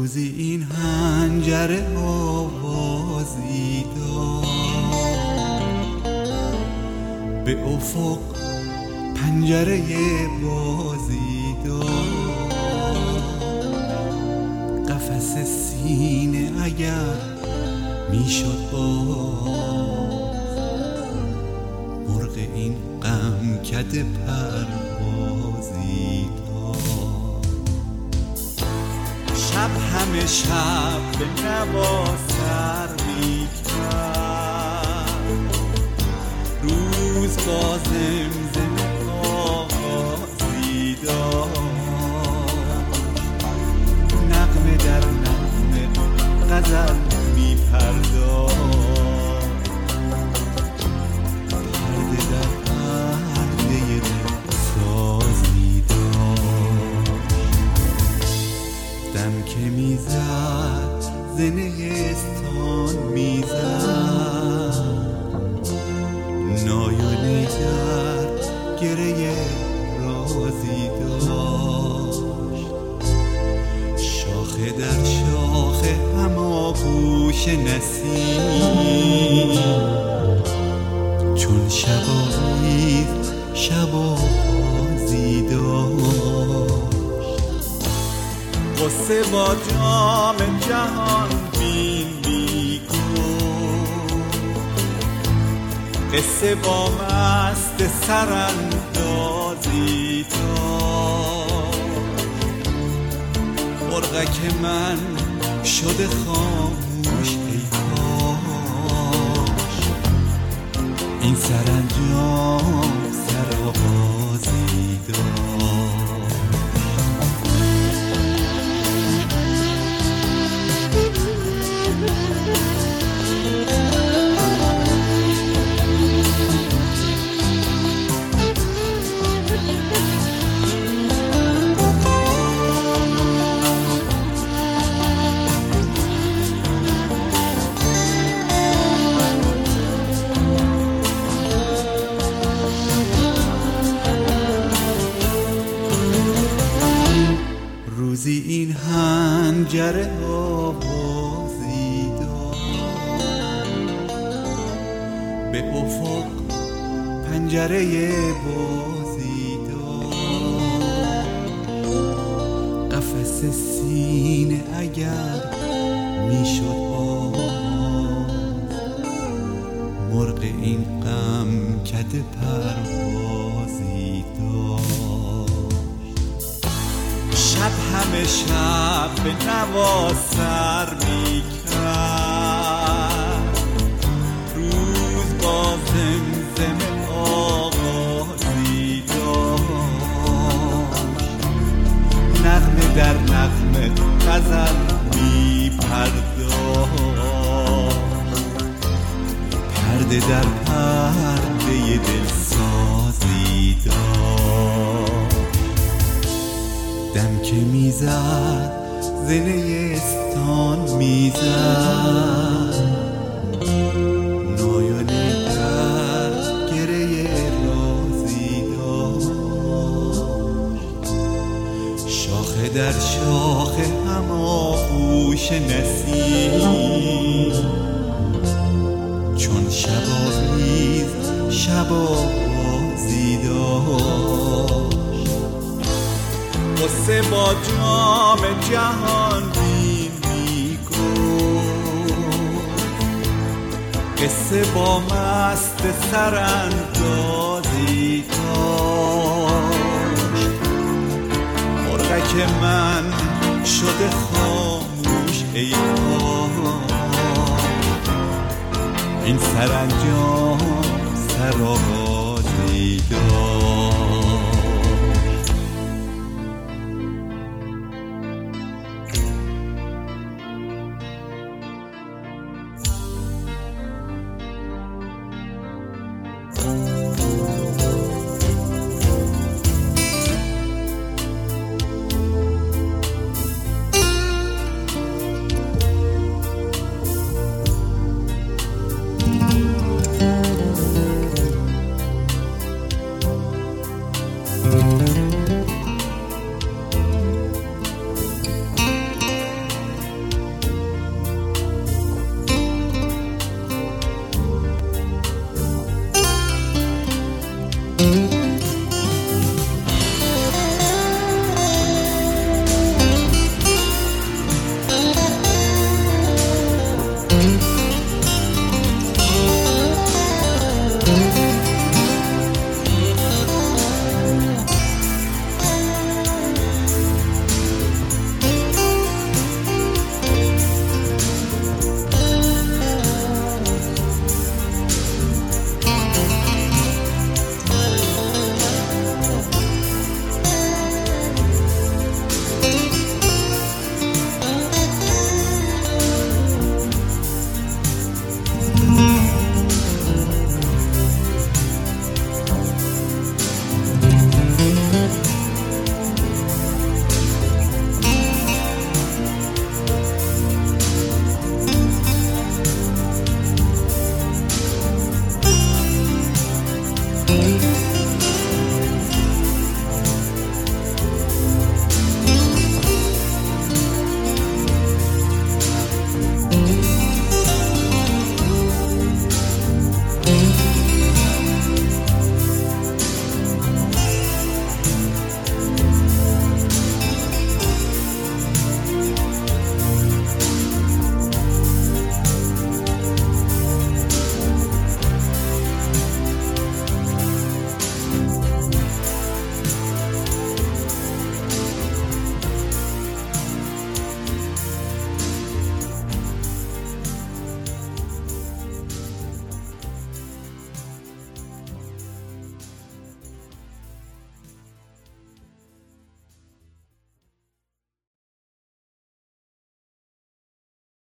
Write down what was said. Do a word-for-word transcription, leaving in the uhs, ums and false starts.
روزی این حنجره آوازی داد، به افق پنجره بازی داد. قفس سینه اگر میشد باز، مرغ این غم کده پروازی داد. شب همه شب به نوا سر میکرد، روز با زمزم آغازی داشت. نغمه در نغمه غزل میپرداخت، پرده در پرده دل سازی داشت. دم که میزد زنهستان میزد، نایونی در گره رازی داشت. شاخه در شاخه هماغوش نسیم، چون شباویز شبازی داشت. قصه با جام جهان بین میگفت، قصه با مست سراندازی داشت. مرغک من شده خاموش ای کاش، این سرانجام سرآغازی داشت. روزی این حنجره آوازی داد، به افق پنجره بازی داد. قفس سینه اگر میشد باز، مرغ این غم کده پروازی داد. شب همه شب به نوا سر میکرد، روز با زمزم آغازی داشت. نغمه در نغمه غزل میپرداخت، پرده در پرده دل سازی داشت. دم که میزد زنهستان میزد، نایونه در گره رازی داشت. شاخه در شاخه هماغوش نسیم، چون شباویز شبازی داشت. قصه با جام جهان بین میگفت، قصه با مست سراندازی داشت. مرغک من شده خاموش ای کاش، این سرانجام سرآغازی داشت.